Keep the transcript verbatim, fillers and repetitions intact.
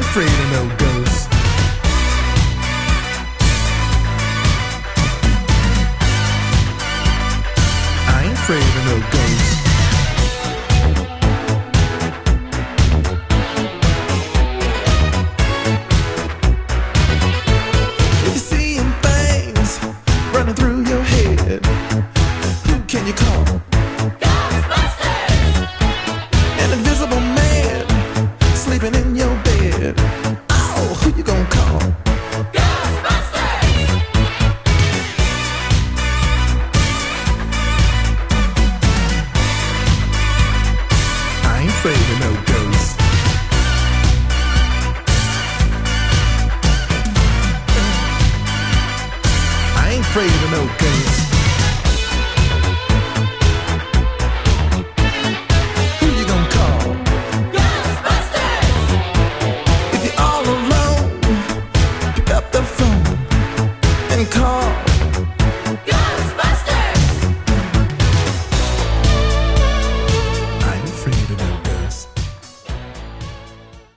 afraid of no ghosts. I ain't afraid of no ghosts. If you're seeing things running through your head, who can you call? Ghostbusters! An invisible man sleeping in your bed. Oh, who you gonna call? Ghostbusters! I ain't afraid of no ghosts. I ain't afraid of no ghosts.